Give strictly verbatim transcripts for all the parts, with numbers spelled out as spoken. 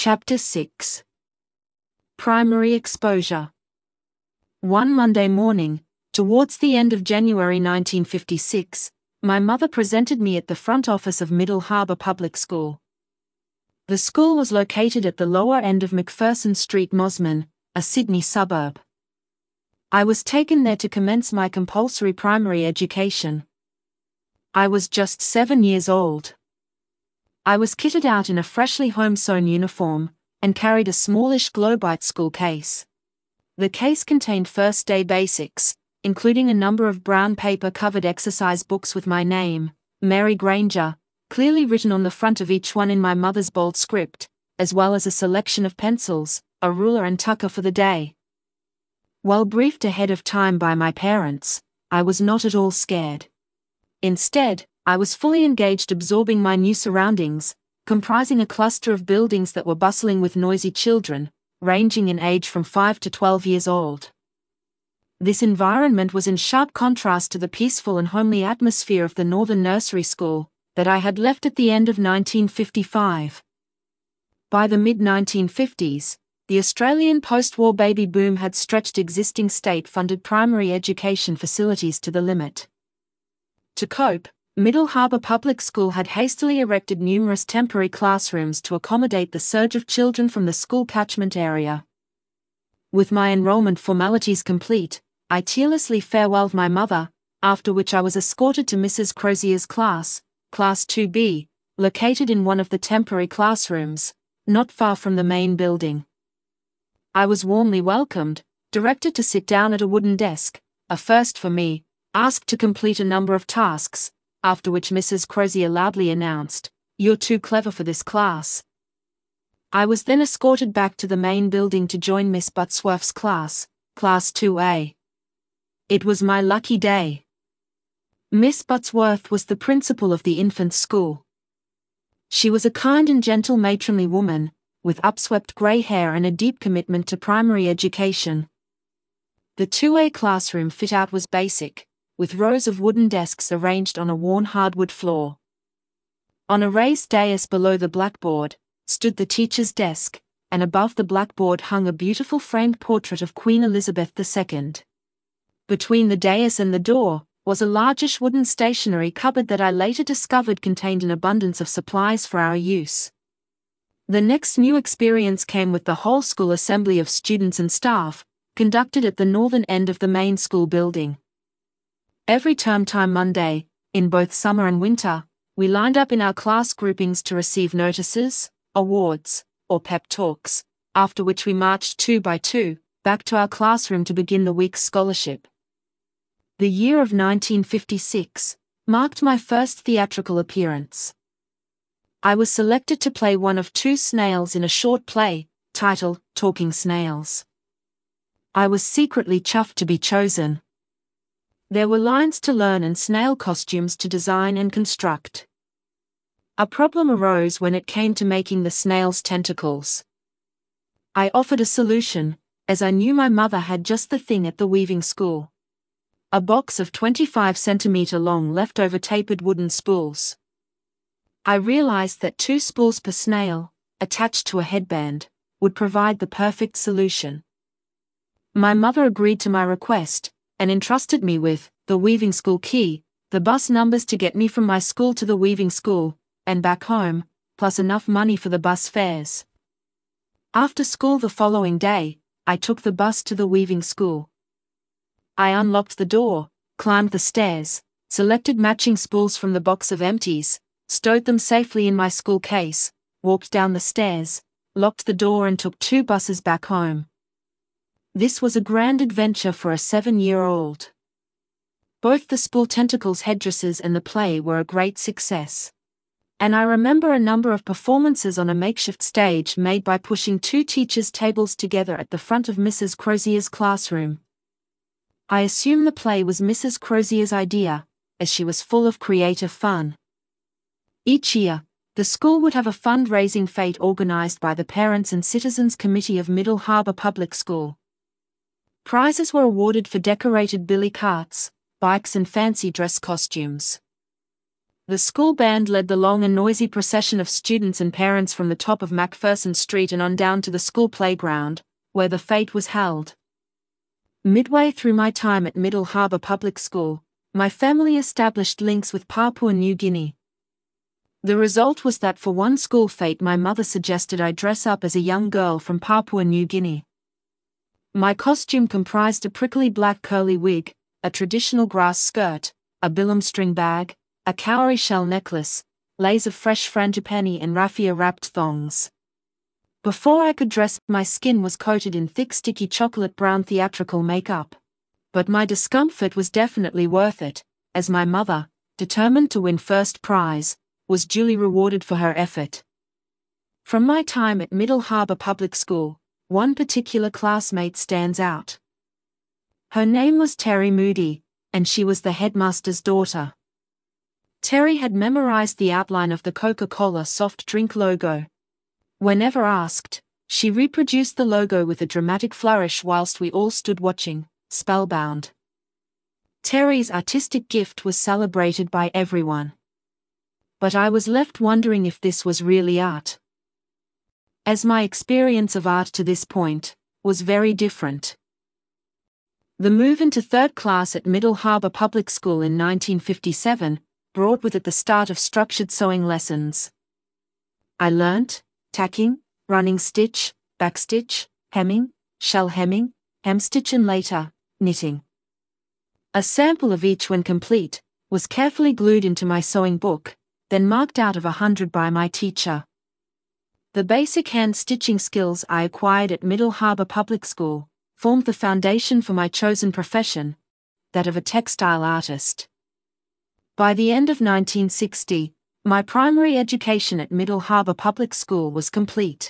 Chapter six. Primary Exposure. One Monday morning, towards the end of January nineteen fifty-six, my mother presented me at the front office of Middle Harbour Public School. The school was located at the lower end of Macpherson Street, Mosman, a Sydney suburb. I was taken there to commence my compulsory primary education. I was just seven years old. I was kitted out in a freshly home-sewn uniform, and carried a smallish Globite school case. The case contained first-day basics, including a number of brown paper-covered exercise books with my name, Mary Granger, clearly written on the front of each one in my mother's bold script, as well as a selection of pencils, a ruler and tucker for the day. While briefed ahead of time by my parents, I was not at all scared. Instead, I was fully engaged absorbing my new surroundings, comprising a cluster of buildings that were bustling with noisy children, ranging in age from five to twelve years old. This environment was in sharp contrast to the peaceful and homely atmosphere of the Northern Nursery School that I had left at the end of nineteen fifty-five. By the mid nineteen fifties, the Australian post-war baby boom had stretched existing state-funded primary education facilities to the limit. To cope, Middle Harbour Public School had hastily erected numerous temporary classrooms to accommodate the surge of children from the school catchment area. With my enrolment formalities complete, I tearlessly farewelled my mother, after which I was escorted to Missus Crozier's class, Class two B, located in one of the temporary classrooms, not far from the main building. I was warmly welcomed, directed to sit down at a wooden desk, a first for me, asked to complete a number of tasks, after which Missus Crozier loudly announced, "You're too clever for this class." I was then escorted back to the main building to join Miss Buttsworth's class, Class two A. It was my lucky day. Miss Buttsworth was the principal of the infant school. She was a kind and gentle matronly woman, with upswept grey hair and a deep commitment to primary education. The two A classroom fit-out was basic, with rows of wooden desks arranged on a worn hardwood floor. On a raised dais below the blackboard, stood the teacher's desk, and above the blackboard hung a beautiful framed portrait of Queen Elizabeth the Second. Between the dais and the door, was a largish wooden stationery cupboard that I later discovered contained an abundance of supplies for our use. The next new experience came with the whole school assembly of students and staff, conducted at the northern end of the main school building. Every term time Monday, in both summer and winter, we lined up in our class groupings to receive notices, awards, or pep talks, after which we marched two by two, back to our classroom to begin the week's scholarship. The year of nineteen fifty-six marked my first theatrical appearance. I was selected to play one of two snails in a short play, titled Talking Snails. I was secretly chuffed to be chosen. There were lines to learn and snail costumes to design and construct. A problem arose when it came to making the snail's tentacles. I offered a solution, as I knew my mother had just the thing at the weaving school. A box of twenty-five centimeter long leftover tapered wooden spools. I realized that two spools per snail, attached to a headband, would provide the perfect solution. My mother agreed to my request, and entrusted me with the weaving school key, the bus numbers to get me from my school to the weaving school, and back home, plus enough money for the bus fares. After school the following day, I took the bus to the weaving school. I unlocked the door, climbed the stairs, selected matching spools from the box of empties, stowed them safely in my school case, walked down the stairs, locked the door and took two buses back home. This was a grand adventure for a seven-year-old. Both the spool tentacles headdresses and the play were a great success. And I remember a number of performances on a makeshift stage made by pushing two teachers' tables together at the front of Missus Crozier's classroom. I assume the play was Missus Crozier's idea, as she was full of creative fun. Each year, the school would have a fundraising fete organized by the Parents and Citizens Committee of Middle Harbour Public School. Prizes were awarded for decorated billy carts, bikes and fancy dress costumes. The school band led the long and noisy procession of students and parents from the top of Macpherson Street and on down to the school playground, where the fete was held. Midway through my time at Middle Harbour Public School, my family established links with Papua New Guinea. The result was that for one school fete my mother suggested I dress up as a young girl from Papua New Guinea. My costume comprised a prickly black curly wig, a traditional grass skirt, a bilam string bag, a cowrie shell necklace, lays of fresh frangipani and raffia-wrapped thongs. Before I could dress, my skin was coated in thick sticky chocolate brown theatrical makeup. But my discomfort was definitely worth it, as my mother, determined to win first prize, was duly rewarded for her effort. From my time at Middle Harbour Public School, one particular classmate stands out. Her name was Terry Moody, and she was the headmaster's daughter. Terry had memorized the outline of the Coca-Cola soft drink logo. Whenever asked, she reproduced the logo with a dramatic flourish whilst we all stood watching, spellbound. Terry's artistic gift was celebrated by everyone. But I was left wondering if this was really art. As my experience of art to this point was very different. The move into third class at Middle Harbour Public School in nineteen fifty-seven brought with it the start of structured sewing lessons. I learnt tacking, running stitch, backstitch, hemming, shell hemming, hemstitch and later, knitting. A sample of each when complete was carefully glued into my sewing book, then marked out of a hundred by my teacher. The basic hand stitching skills I acquired at Middle Harbour Public School formed the foundation for my chosen profession, that of a textile artist. By the end of nineteen sixty, my primary education at Middle Harbour Public School was complete.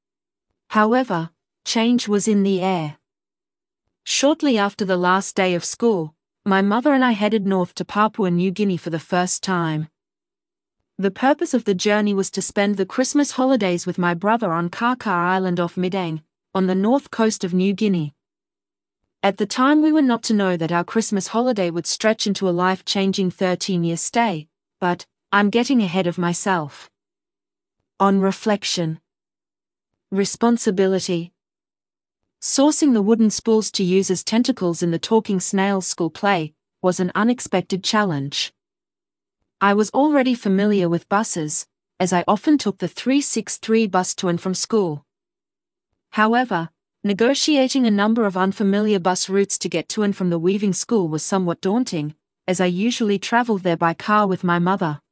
However, change was in the air. Shortly after the last day of school, my mother and I headed north to Papua New Guinea for the first time. The purpose of the journey was to spend the Christmas holidays with my brother on Karkar Island off Midang, on the north coast of New Guinea. At the time we were not to know that our Christmas holiday would stretch into a life-changing thirteen-year stay, but I'm getting ahead of myself. On reflection. Responsibility. Sourcing the wooden spools to use as tentacles in the Talking Snails school play was an unexpected challenge. I was already familiar with buses, as I often took the three sixty-three bus to and from school. However, negotiating a number of unfamiliar bus routes to get to and from the weaving school was somewhat daunting, as I usually traveled there by car with my mother.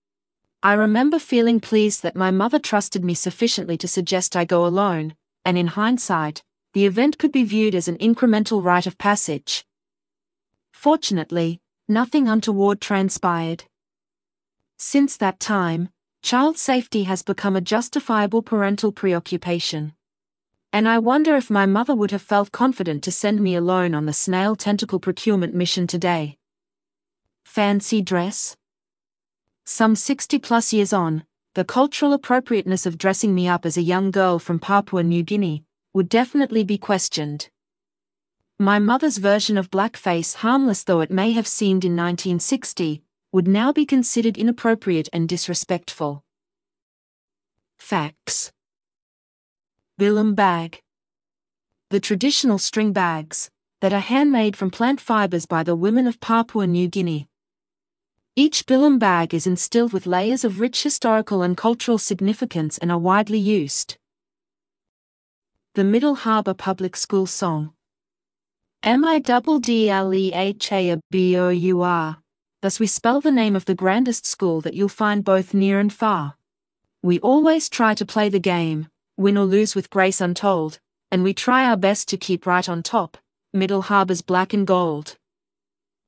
I remember feeling pleased that my mother trusted me sufficiently to suggest I go alone, and in hindsight, the event could be viewed as an incremental rite of passage. Fortunately, nothing untoward transpired. Since that time, child safety has become a justifiable parental preoccupation. And I wonder if my mother would have felt confident to send me alone on the snail tentacle procurement mission today. Fancy dress? Some sixty plus years on, the cultural appropriateness of dressing me up as a young girl from Papua New Guinea would definitely be questioned. My mother's version of blackface, harmless though it may have seemed in nineteen sixty, would now be considered inappropriate and disrespectful. Facts. Bilam bag. The traditional string bags that are handmade from plant fibers by the women of Papua New Guinea. Each bilam bag is instilled with layers of rich historical and cultural significance and are widely used. The Middle Harbour Public School song. M I D D L E H A B O U R. Thus we spell the name of the grandest school that you'll find both near and far. We always try to play the game, win or lose with grace untold, and we try our best to keep right on top, Middle Harbour's black and gold.